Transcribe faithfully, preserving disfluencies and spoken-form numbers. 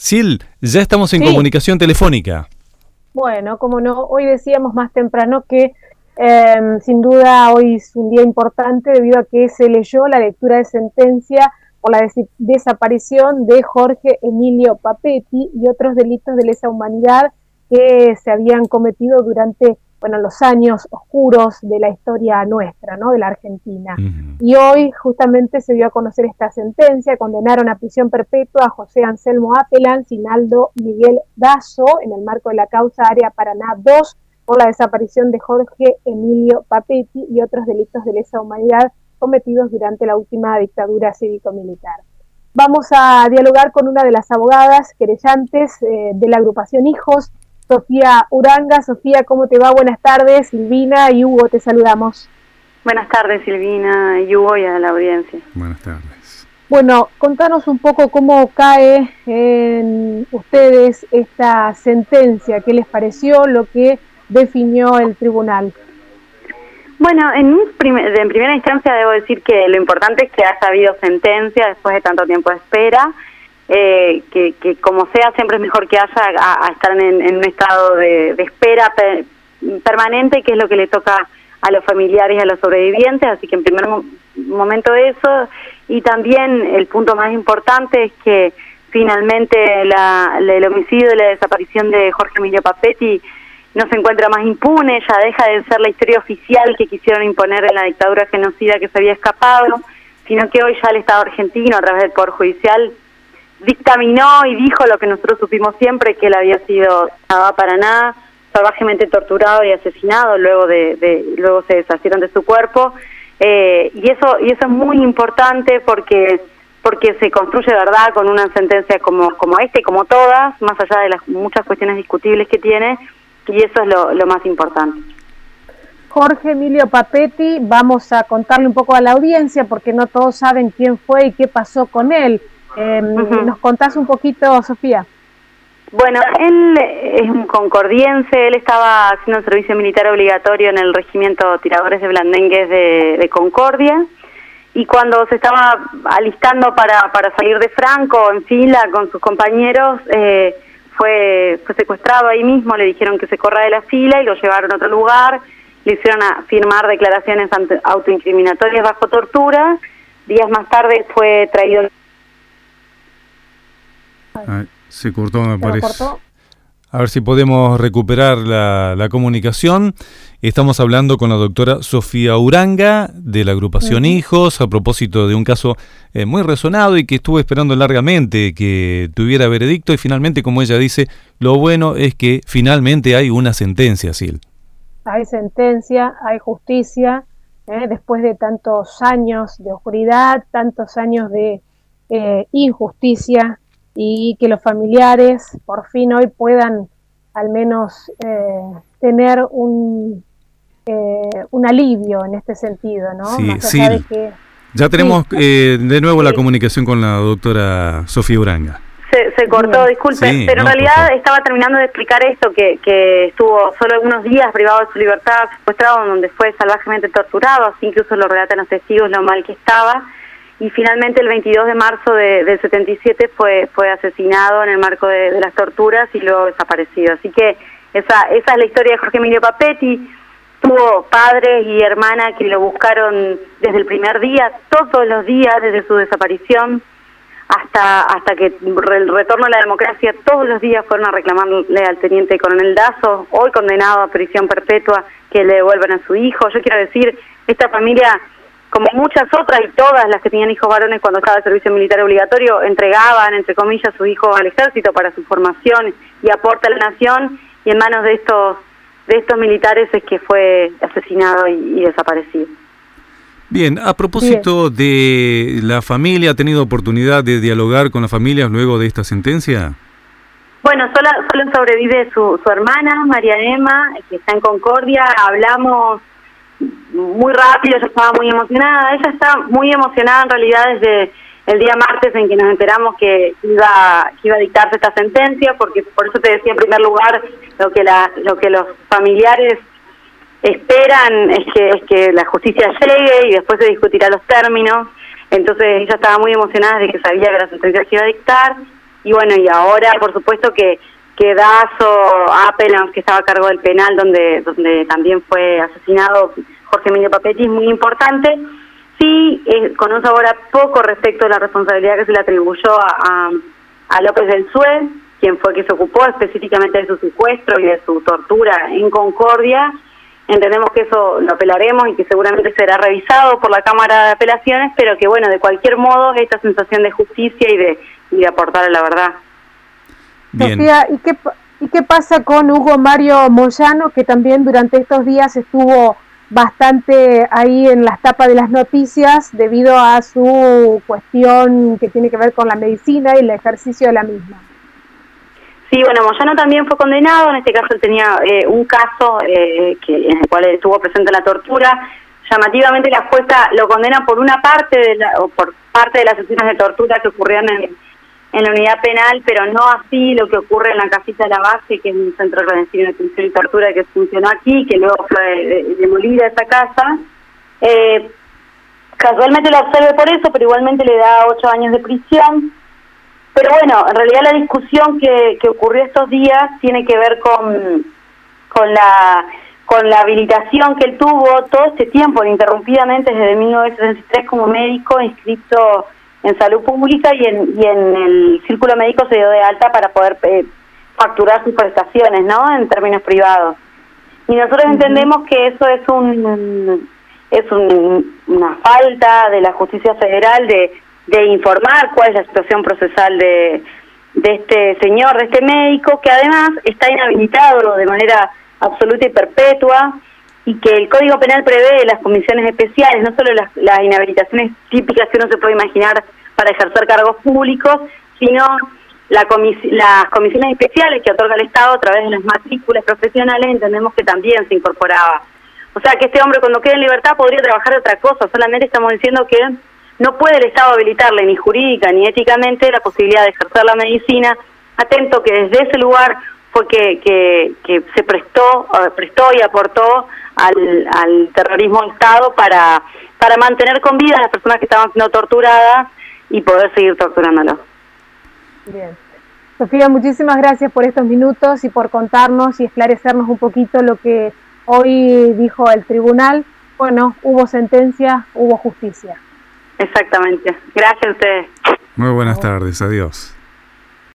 Sil, ya estamos en Sí. comunicación telefónica. Bueno, como no, hoy decíamos más temprano que eh, sin duda hoy es un día importante debido a que se leyó la lectura de sentencia por la des- desaparición de Jorge Emilio Papetti y otros delitos de lesa humanidad que se habían cometido durante, bueno, los años oscuros de la historia nuestra, ¿no? De la Argentina. Ujú. Y hoy justamente se dio a conocer esta sentencia, condenaron a prisión perpetua a José Anselmo Apelan, Sinaldo Miguel Dazo, en el marco de la causa Área Paraná dos, por la desaparición de Jorge Emilio Papetti y otros delitos de lesa humanidad cometidos durante la última dictadura cívico-militar. Vamos a dialogar con una de las abogadas querellantes eh, de la agrupación Hijos, Sofía Uranga. Sofía, ¿cómo te va? Buenas tardes. Silvina y Hugo, te saludamos. Buenas tardes, Silvina y Hugo, y a la audiencia. Buenas tardes. Bueno, contanos un poco cómo cae en ustedes esta sentencia, qué les pareció, lo que definió el tribunal. Bueno, en, un primer, en primera instancia debo decir que lo importante es que haya habido sentencia después de tanto tiempo de espera, eh, que, que como sea siempre es mejor que haya a, a estar en, en un estado de, de espera per, permanente, que es lo que le toca a los familiares y a los sobrevivientes, así que en primer mo momento eso, y también el punto más importante es que finalmente la, la, el homicidio y la desaparición de Jorge Emilio Papetti no se encuentra más impune, ya deja de ser la historia oficial que quisieron imponer en la dictadura genocida que se había escapado, sino que hoy ya el Estado argentino, a través del Poder Judicial, dictaminó y dijo lo que nosotros supimos siempre, que él había sido Abba Paraná, salvajemente torturado y asesinado, luego de, de luego se deshacieron de su cuerpo, eh, y eso y eso es muy importante porque porque se construye, verdad, con una sentencia como como esta y como todas, más allá de las muchas cuestiones discutibles que tiene, y eso es lo, lo más importante. Jorge Emilio Papetti, vamos a contarle un poco a la audiencia porque no todos saben quién fue y qué pasó con él. Eh, Uh-huh. ¿Nos contás un poquito, Sofía? Bueno, él es un concordiense, él estaba haciendo un servicio militar obligatorio en el regimiento Tiradores de Blandengues de, de Concordia, y cuando se estaba alistando para, para salir de Franco en fila con sus compañeros, eh, fue, fue secuestrado ahí mismo, le dijeron que se corra de la fila y lo llevaron a otro lugar, le hicieron a firmar declaraciones autoincriminatorias bajo tortura. Días más tarde fue traído... Ay, se cortó, me ¿Se lo parece. cortó? A ver si podemos recuperar la, la comunicación. Estamos hablando con la doctora Sofía Uranga, de la agrupación Uh-huh. Hijos, a propósito de un caso eh, muy resonado y que estuvo esperando largamente que tuviera veredicto, y finalmente, como ella dice, lo bueno es que finalmente hay una sentencia, Sil. Hay sentencia, hay justicia, ¿eh? Después de tantos años de oscuridad, tantos años de eh, injusticia, y que los familiares por fin hoy puedan al menos eh, tener un eh, un alivio en este sentido, ¿no? Sí, Más sí. allá de que Ya tenemos Sí. eh, de nuevo Sí. la comunicación con la doctora Sofía Uranga. Se, se cortó, Bien. disculpe, Sí, pero no, en por realidad favor. estaba terminando de explicar esto, que, que estuvo solo algunos días privado de su libertad, secuestrado, donde fue salvajemente torturado, así incluso lo relatan los testigos, lo mal que estaba, y finalmente el veintidós de marzo de, del setenta y siete fue fue asesinado en el marco de, de las torturas y luego desaparecido. Así que esa esa es la historia de Jorge Emilio Papetti. Tuvo padres y hermana que lo buscaron desde el primer día, todos los días desde su desaparición hasta hasta que el retorno a la democracia, todos los días fueron a reclamarle al teniente coronel Dazo, hoy condenado a prisión perpetua, que le devuelvan a su hijo. Yo quiero decir, esta familia, como muchas otras y todas las que tenían hijos varones cuando estaba el servicio militar obligatorio, entregaban, entre comillas, a sus hijos al ejército para su formación y aporte a la nación, y en manos de estos de estos militares es que fue asesinado y, y desaparecido. Bien, a propósito de la familia, ¿ha tenido oportunidad de dialogar con las familias luego de esta sentencia? Bueno, solo, solo sobrevive su, su hermana, María Emma, que está en Concordia. Hablamos muy rápido, ella estaba muy emocionada. Ella está muy emocionada en realidad desde el día martes en que nos enteramos que iba que iba a dictarse esta sentencia, porque por eso te decía en primer lugar lo que la lo que los familiares esperan es que es que la justicia llegue y después se discutirá los términos. Entonces ella estaba muy emocionada de que sabía que la sentencia se iba a dictar. y bueno, y ahora por supuesto que, que Dazo, Appelans, que estaba a cargo del penal donde, donde también fue asesinado Jorge Emilio Papetti, es muy importante. Sí, eh, con un sabor a poco respecto a la responsabilidad que se le atribuyó a, a, a López del Sue, quien fue que se ocupó específicamente de su secuestro y de su tortura en Concordia. Entendemos que eso lo apelaremos y que seguramente será revisado por la Cámara de Apelaciones, pero que bueno, de cualquier modo, esta sensación de justicia y de, y de aportar a la verdad. Bien. Sofía, ¿y qué, ¿y qué pasa con Hugo Mario Moyano, que también durante estos días estuvo bastante ahí en las tapas de las noticias debido a su cuestión que tiene que ver con la medicina y el ejercicio de la misma? Sí, bueno, Moyano también fue condenado. En este caso él tenía eh, un caso eh, que en el cual estuvo presente la tortura. Llamativamente la jueza lo condena por una parte de la, o por parte de las sesiones de tortura que ocurrían en, en la unidad penal, pero no así lo que ocurre en la casita de la base, que es un centro clandestino de detención y tortura que funcionó aquí, que luego fue demolida esa casa. Eh, casualmente lo absuelve por eso, pero igualmente le da ocho años de prisión. Pero bueno, en realidad la discusión que, que ocurrió estos días tiene que ver con, con la con la habilitación que él tuvo todo este tiempo, ininterrumpidamente desde mil novecientos setenta y tres como médico inscrito en salud pública, y en, y en el círculo médico se dio de alta para poder eh, facturar sus prestaciones, ¿no?, en términos privados. Y nosotros uh-huh. entendemos que eso es un es un, una falta de la justicia federal de de informar cuál es la situación procesal de, de este señor, de este médico, que además está inhabilitado de manera absoluta y perpetua, y que el Código Penal prevé las comisiones especiales, no solo las, las inhabilitaciones típicas que uno se puede imaginar para ejercer cargos públicos, sino la comis las comisiones especiales que otorga el Estado a través de las matrículas profesionales. Entendemos que también se incorporaba. O sea, que este hombre cuando quede en libertad podría trabajar otra cosa. Solamente estamos diciendo que no puede el Estado habilitarle ni jurídica ni éticamente la posibilidad de ejercer la medicina, atento que desde ese lugar fue que, que, que se prestó prestó y aportó al, al terrorismo del Estado para, para mantener con vida a las personas que estaban siendo torturadas y poder seguir torturándolos. Bien. Sofía, muchísimas gracias por estos minutos y por contarnos y esclarecernos un poquito lo que hoy dijo el tribunal. Bueno, hubo sentencia, hubo justicia. Exactamente. Gracias a ustedes. Muy buenas tardes. Adiós.